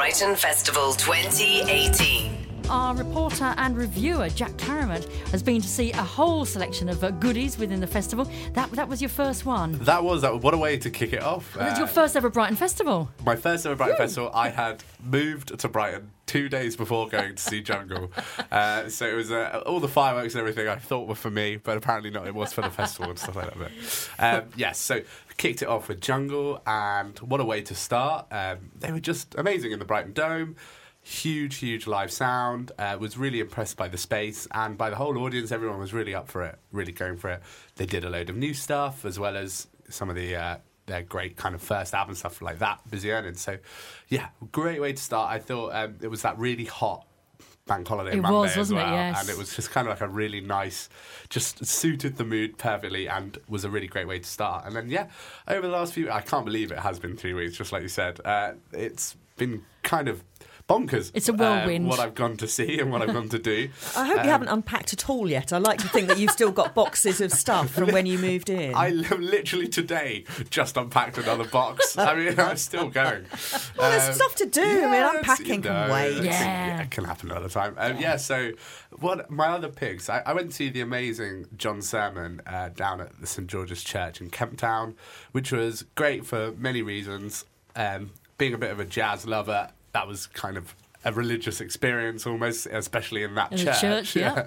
Brighton Festival 2018. Our reporter and reviewer, Jack Claremont, has been to see a whole selection of goodies within the festival. That was your first one. That was. What a way to kick it off. That's your first ever Brighton Festival. My first ever Brighton Festival. I had moved to Brighton 2 days before going to see Jungle. So it was all the fireworks and everything I thought were for me, but apparently not. It was for the festival and stuff like that. Yes, so kicked it off with Jungle, and what a way to start. They were just amazing in the Brighton Dome. Huge live sound. Was really impressed by the space and by the whole audience. Everyone was really up for it, really going for it. They did a load of new stuff as well as some of their great kind of first album stuff like that, Busy Earning. So, yeah, great way to start. I thought it was that really hot Bank Holiday Monday as well. Yes. And it was just kind of like a really nice, just suited the mood perfectly and was a really great way to start. And then, yeah, over the last few, I can't believe it has been 3 weeks, just like you said. It's been kind of bonkers. It's a whirlwind. What I've gone to see and what I've gone to do. I hope you haven't unpacked at all yet. I like to think that you've still got boxes of stuff from when you moved in. I literally today just unpacked another box. I mean, I'm still going. Well, there's stuff to do. Yeah, I mean, unpacking can wait. Yeah. It can happen another time. So what my other picks, I went to see the amazing John Sermon down at the St George's Church in Kemp Town, which was great for many reasons. Being a bit of a jazz lover, that was kind of a religious experience almost, especially in that church. Yeah.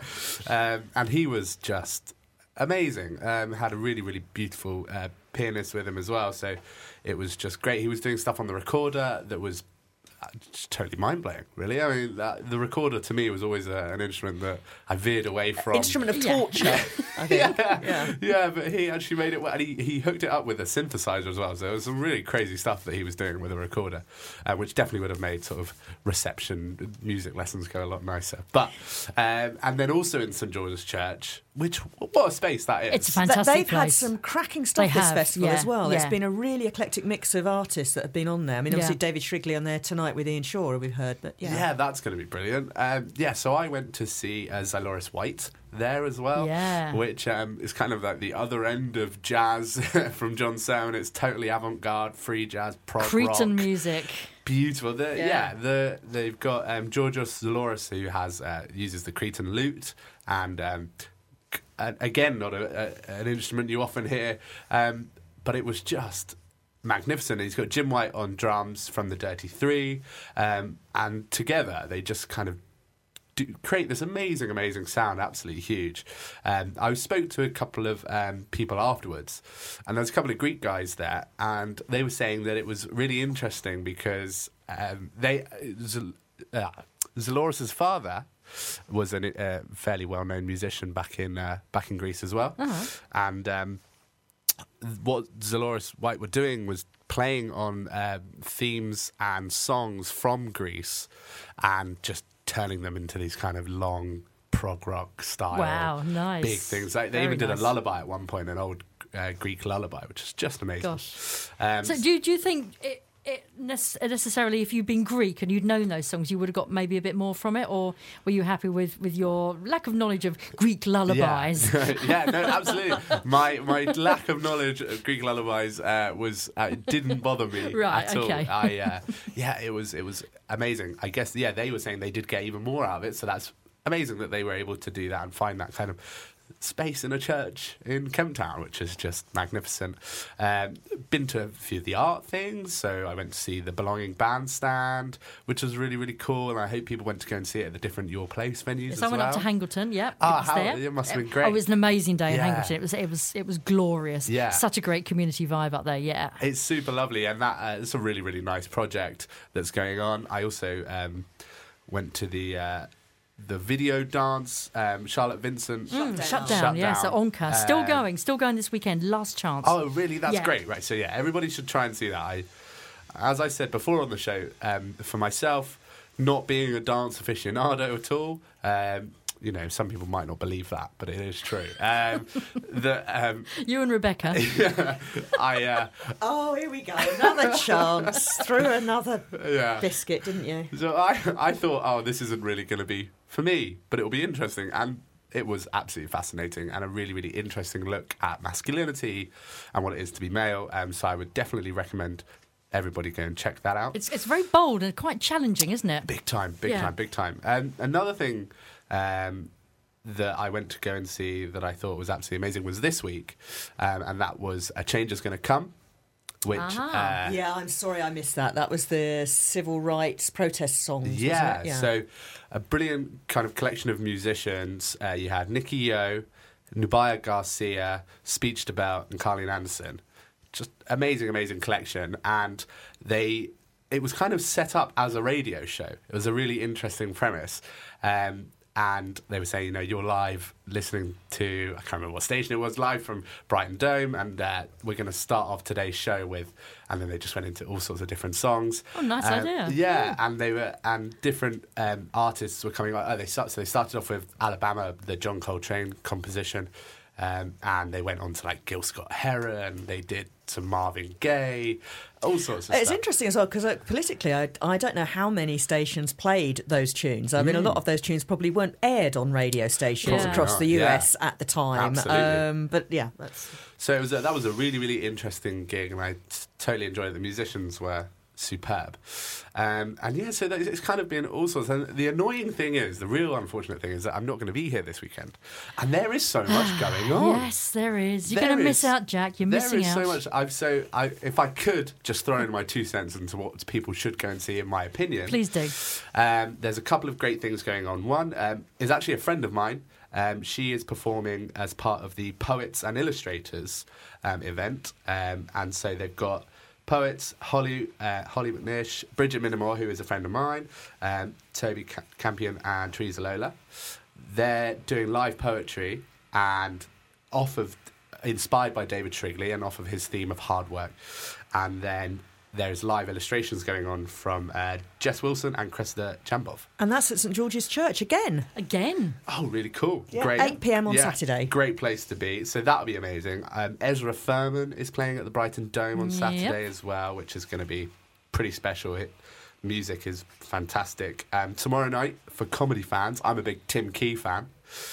And he was just amazing. Had a really beautiful pianist with him as well, so it was just great. He was doing stuff on the recorder that was just totally mind-blowing, really. I mean, the recorder to me was always an instrument that I veered away from. Instrument of torture, I think. Yeah, but he actually made it well, and he hooked it up with a synthesizer as well, so there was some really crazy stuff that he was doing with a recorder, which definitely would have made sort of reception music lessons go a lot nicer. But and then also in St George's Church, which, what a space that is. It's a fantastic They've place. had some cracking stuff this festival as well. Yeah. It's been a really eclectic mix of artists that have been on there. I mean, obviously David Shrigley on there tonight with Ian Shaw, we've heard, but yeah, that's going to be brilliant. So I went to see Xyloris White there as well, which is kind of like the other end of jazz from John Sermon. It's totally avant-garde, free jazz, prog Cretan rock. music. Beautiful. They've got Georgios Zaloris, who uses the Cretan lute, and again, not an instrument you often hear, but it was just magnificent. He's got Jim White on drums from the Dirty Three, and together they just kind of create this amazing sound, absolutely huge. I spoke to a couple of people afterwards, and there's a couple of Greek guys there, and they were saying that it was really interesting because Zaloris' father was a fairly well-known musician back in Greece as well, and what Xyloris White were doing was playing on themes and songs from Greece and just turning them into these kind of long prog rock style. Wow, nice. Big things. Like, they even did a lullaby at one point, an old Greek lullaby, which is just amazing. Gosh. So do you think it necessarily, if you'd been Greek and you'd known those songs, you would have got maybe a bit more from it, or were you happy with your lack of knowledge of Greek lullabies? Yeah, no, absolutely. My lack of knowledge of Greek lullabies didn't bother me at all. Okay. It was amazing. I guess they were saying they did get even more out of it, so that's amazing that they were able to do that and find that kind of space in a church in Kemp Town, which is just magnificent. Been to a few of the art things, so I went to see the Belonging Bandstand, which was really cool, and I hope people went to go and see it at the different Your Place venues as well. I went up to Hangleton, it must have been great. It was an amazing day in Hangleton. It was glorious. Yeah. Such a great community vibe up there, yeah. It's super lovely, and that it's a really nice project that's going on. I also went to the video dance, Charlotte Vincent. Shut down. So Onka. Still going this weekend. Last chance. Oh, really? That's great. Right, so everybody should try and see that. As I said before on the show, for myself, not being a dance aficionado at all, some people might not believe that, but it is true. You and Rebecca. Here we go. Another chance. Threw another biscuit, didn't you? So I thought, this isn't really going to be for me, but it'll be interesting. And it was absolutely fascinating and a really interesting look at masculinity and what it is to be male. So I would definitely recommend everybody go and check that out. It's very bold and quite challenging, isn't it? Big time. And another thing that I went to go and see that I thought was absolutely amazing was this week, and that was A Change Is Gonna Come, which... yeah, I'm sorry I missed that. That was the civil rights protest songs, wasn't it? Yeah, so a brilliant kind of collection of musicians. You had Nicky Yo, Nubia Garcia, Speech DeBell, and Carleen Anderson. Just amazing collection. And it was kind of set up as a radio show. It was a really interesting premise. And they were saying, you're live listening to, I can't remember what station it was, live from Brighton Dome, and we're going to start off today's show with, and then they just went into all sorts of different songs. Oh, nice idea. Yeah, and different artists were coming on. So they started off with Alabama, the John Coltrane composition, and they went on to like Gil Scott-Heron, they did some Marvin Gaye, all sorts of stuff. It's interesting as well because politically I don't know how many stations played those tunes. I mean, a lot of those tunes probably weren't aired on radio stations across the US at the time. Absolutely. But yeah, so that was a really interesting gig, and I totally enjoyed it. The musicians were superb. And yeah, so it's kind of been all sorts. And the annoying thing is, the real unfortunate thing is that I'm not going to be here this weekend. And there is so much going on. Yes, there is. You're going to miss out, Jack. You're missing out. There is so much. If I could just throw in my 2 cents into what people should go and see, in my opinion. Please do. There's a couple of great things going on. One is actually a friend of mine. She is performing as part of the Poets and Illustrators event. And so they've got poets, Holly McNish, Bridget Minamore, who is a friend of mine, Toby Campion and Teresa Lola. They're doing live poetry and inspired by David Shrigley and off of his theme of hard work. And then there's live illustrations going on from Jess Wilson and Cressida Jambov. And that's at St George's Church again. Oh, really cool. Yeah, great. 8 p.m. on Saturday. Great place to be. So that'll be amazing. Ezra Furman is playing at the Brighton Dome on Saturday as well, which is going to be pretty special. Music is fantastic. Tomorrow night, for comedy fans, I'm a big Tim Key fan,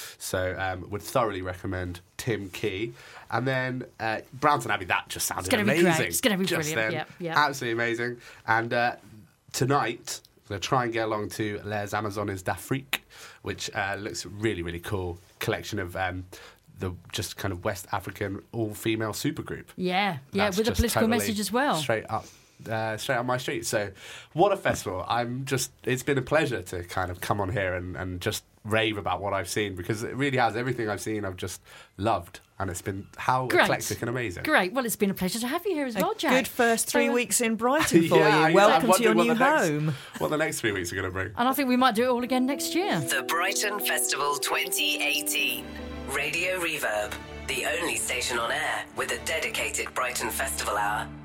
so would thoroughly recommend Tim Key. And then Brownton Abbey, that just sounded amazing. It's going to be brilliant. Yeah. Absolutely amazing. And tonight, I'm going to try and get along to Les Amazones d'Afrique, which looks really cool. Collection of the just kind of West African all-female supergroup. Yeah, with a political message as well. Straight up my street. So what a festival. It's been a pleasure to kind of come on here and just rave about what I've seen, because it really has. Everything I've seen I've just loved, and it's been eclectic and amazing. Great. Well, it's been a pleasure to have you here as well, Jack. Good first 3 weeks in Brighton for you. Welcome to your new home. What the next 3 weeks are going to bring. And I think we might do it all again next year. The Brighton Festival 2018. Radio Reverb, the only station on air with a dedicated Brighton Festival hour.